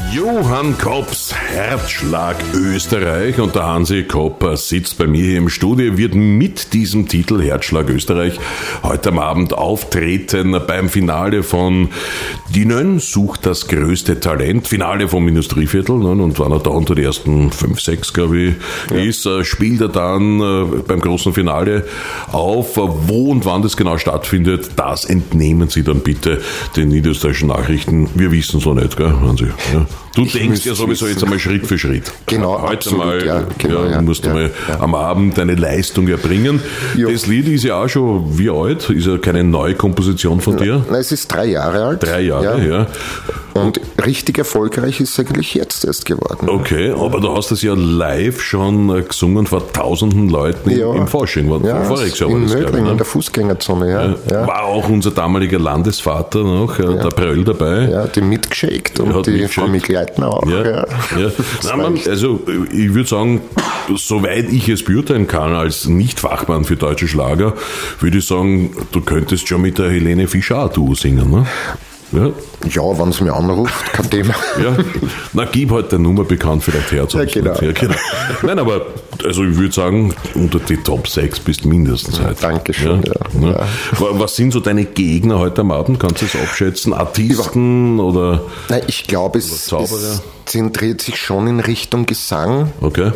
Johann Kopps Herzschlag Österreich, und der Hansi Kopp sitzt bei mir hier im Studio, wird mit diesem Titel Herzschlag Österreich heute am Abend auftreten beim Finale von Die Nön sucht das größte Talent, Finale vom Industrieviertel, und wenn er da unter die ersten 5, 6, glaube ich, ist, spielt er dann beim großen Finale auf. Wo und wann das genau stattfindet, das entnehmen Sie dann bitte den niederösterreichischen Nachrichten. Wir wissen es noch nicht, gell, Hansi? Ja. Du denkst ja sowieso jetzt einmal Schritt für Schritt. Genau, heute absolut, mal, musst du mal am Abend deine Leistung erbringen. Ja. Das Lied ist ja auch schon wie alt? Ist ja keine neue Komposition von dir? Nein, es ist 3 Jahre alt. 3 Jahre, ja. Und richtig erfolgreich ist es eigentlich jetzt erst geworden. Okay, aber du hast das ja live schon gesungen vor tausenden Leuten im Fasching. Voriges Jahr war in das, Mödling, in der Fußgängerzone, ja. War auch unser damaliger Landesvater noch, der Pröll dabei. Ja, die mitgeschickt und die Frau Mikleitner auch. Ja. Nein, also ich würde sagen, soweit ich es beurteilen kann als Nicht-Fachmann für deutsche Schlager, würde ich sagen, du könntest schon mit der Helene Fischer auch Duo singen, ne? Ja, wenn es mir anruft, kein Thema. Ja, na, gib halt deine Nummer bekannt, vielleicht Herz. Ja, genau. Nein, aber also ich würde sagen, unter die Top 6 bist mindestens heute. Dankeschön, ja. Was sind so deine Gegner heute am Abend? Kannst du es abschätzen? Artisten oder? Nein, ich glaube, es zentriert sich schon in Richtung Gesang. Okay.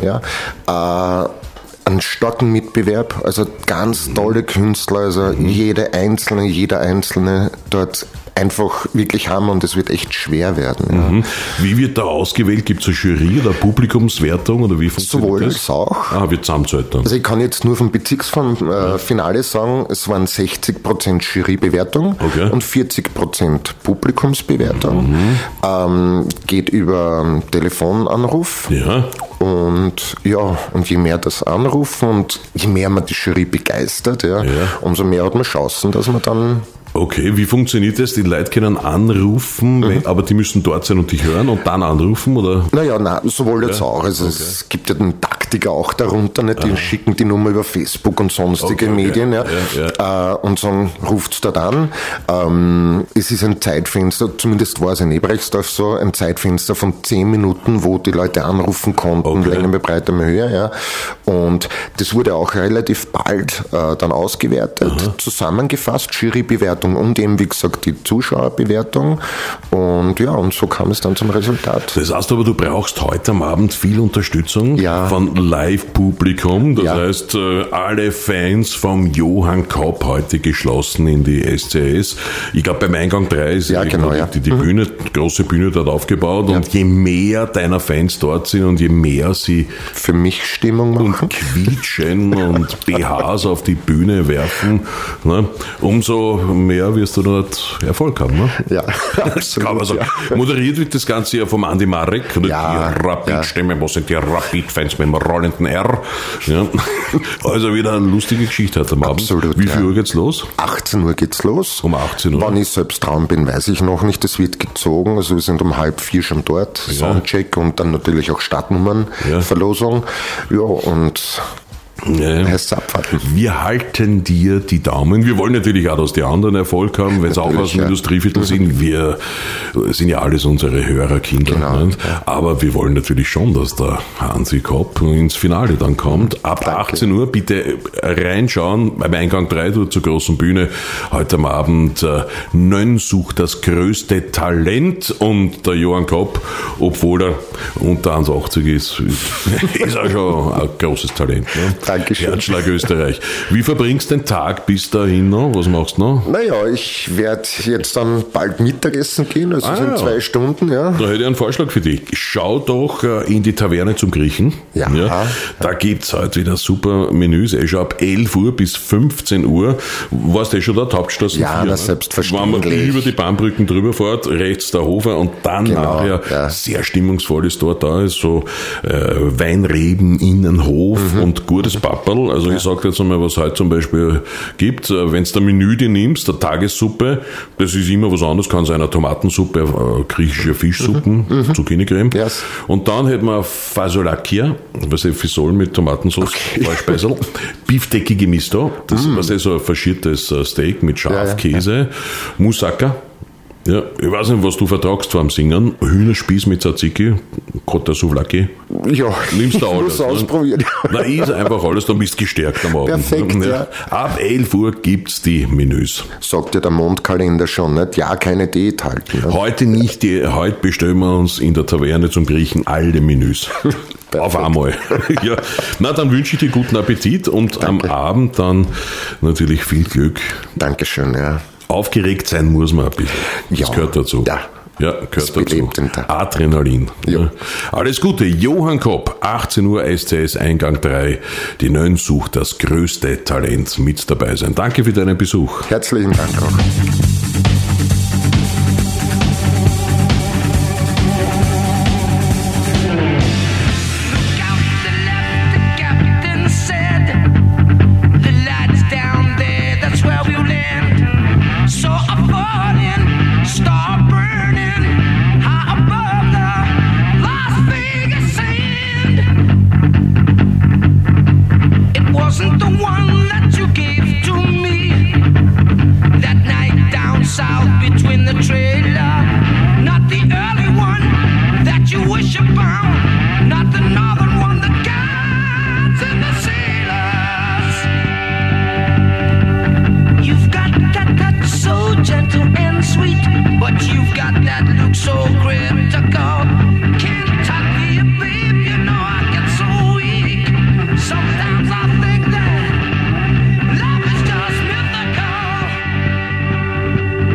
Ja. Einen starken Mitbewerb, also ganz tolle Künstler, also jeder Einzelne dort einfach wirklich haben, und es wird echt schwer werden. Ja. Wie wird da ausgewählt? Gibt es eine Jury oder Publikumswertung oder wie funktioniert das? Sowohl als auch. Wird zusammenzahlt dann. Also ich kann jetzt nur vom Bezirksfinale sagen, es waren 60% Jurybewertung und 40% Publikumsbewertung. Geht über Telefonanruf. Ja. Und je mehr das anrufen und je mehr man die Jury begeistert, umso mehr hat man Chancen, dass man dann... Okay, wie funktioniert das? Die Leute können anrufen, aber die müssen dort sein und dich hören und dann anrufen, oder? Naja, sowohl jetzt auch. Also es gibt ja den Taktiker auch darunter, nicht? Die schicken die Nummer über Facebook und sonstige Medien, und sagen, ruft's dort an. Es ist ein Zeitfenster, zumindest war es in Ebrechtsdorf so, ein Zeitfenster von 10 Minuten, wo die Leute anrufen konnten, Länge mehr, Breite mehr, Höhe, Und das wurde auch relativ bald dann ausgewertet, zusammengefasst, Jurybewertung und eben, wie gesagt, die Zuschauerbewertung. Und so kam es dann zum Resultat. Das heißt aber, du brauchst heute am Abend viel Unterstützung von Live-Publikum. Das heißt, alle Fans vom Johann Kopp heute geschlossen in die SCS. Ich glaube, beim Eingang 3 ist die Bühne, die große Bühne dort aufgebaut. Und je mehr deiner Fans dort sind und je mehr sie für mich Stimmung machen und quietschen und BHs auf die Bühne werfen, umso mehr wirst du dort Erfolg haben, ne? Ja, absolut. Kann man sagen. Moderiert wird das Ganze ja vom Andi Marek, die Rapid-Stimme, was sind die Rapid-Fans mit dem rollenden R? Ja. Also wieder eine lustige Geschichte heute am Abend. Absolut. Wie viel Uhr geht's los? 18 Uhr geht's los. Um 18 Uhr. Wann ich selbst dran bin, weiß ich noch nicht. Das wird gezogen. Also wir sind um 3:30 schon dort. Soundcheck und dann natürlich auch Startnummernverlosung. Ja, und heißt abwarten. Wir halten dir die Daumen. Wir wollen natürlich auch, dass die anderen Erfolg haben, wenn es auch aus dem Industrieviertel sind. Wir sind ja alles unsere Hörerkinder. Genau. Aber wir wollen natürlich schon, dass der Hansi Kopp ins Finale dann kommt. Ab 18 Uhr bitte reinschauen. Beim Eingang 3 dort zur großen Bühne. Heute am Abend Nön sucht das größte Talent. Und der Johann Kopp, obwohl er unter 1,80 ist, ist auch schon ein großes Talent. Ne? Dankeschön. Herzschlag Österreich. Wie verbringst du den Tag bis dahin noch? Was machst du noch? Naja, ich werde jetzt dann bald Mittagessen gehen, also in 2 Stunden. Ja. Da hätte ich einen Vorschlag für dich. Schau doch in die Taverne zum Griechen. Ja. Da gibt es heute wieder super Menüs. Schon ab 11 Uhr bis 15 Uhr. Warst du schon dort? Hauptstraße 4? Ja, selbstverständlich. Wenn man über die Bahnbrücken drüber fährt, rechts der Hofer und dann nachher sehr stimmungsvoll ist dort. Da ist so Weinreben, Innenhof und gutes Papperl. Also ich sage jetzt einmal, was heute zum Beispiel gibt. Wenn du der Menü die nimmst, der Tagessuppe, das ist immer was anderes, kann sein eine Tomatensuppe, griechische Fischsuppen, Zucchini-Creme. Yes. Und dann hätten wir Fasolakia, was ist Fisol mit Tomatensauce, Speisel, beefdeckige Misto, das was ist so ein faschiertes Steak mit Schafkäse, Moussaka, Ja, ich weiß nicht, was du vertragst vorm Singen. Hühnerspieß mit Tzatziki, Kota Souvlaki. Ja, nimmst du alles. Ich muss ausprobieren. Na, ist einfach alles, dann bist du gestärkt am Abend. Perfekt, ja. Ab 11 Uhr gibt's die Menüs. Sagt ja der Mondkalender schon, nicht? Ja, keine Diät halten. Ne? Heute bestellen wir uns in der Taverne zum Griechen alle Menüs. Auf einmal. Ja. Na, dann wünsche ich dir guten Appetit und Danke. Am Abend dann natürlich viel Glück. Dankeschön, ja. Aufgeregt sein muss man ein bisschen. Das gehört dazu. Ja, gehört dazu. Adrenalin. Ja. Alles Gute. Johann Kopp, 18 Uhr SCS Eingang 3. Die Nön sucht das größte Talent mit dabei sein. Danke für deinen Besuch. Herzlichen Dank auch.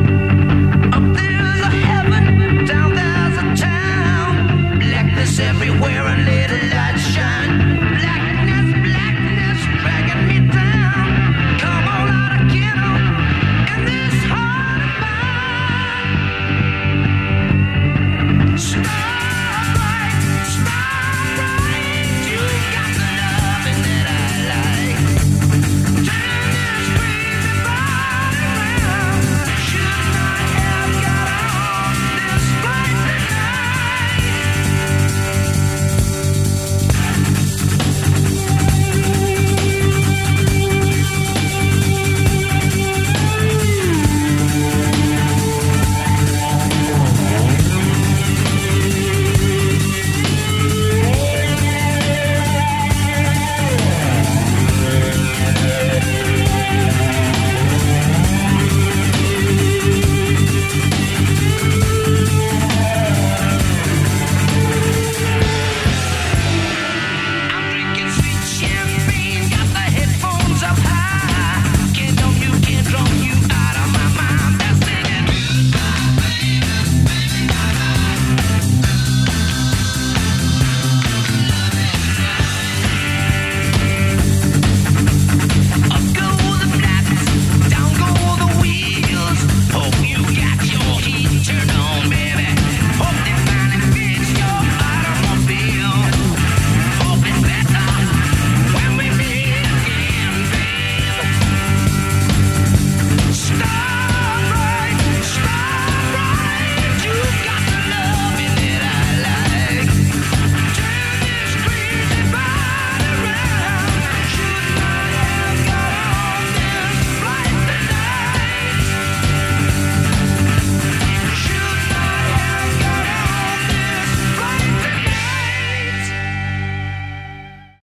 Every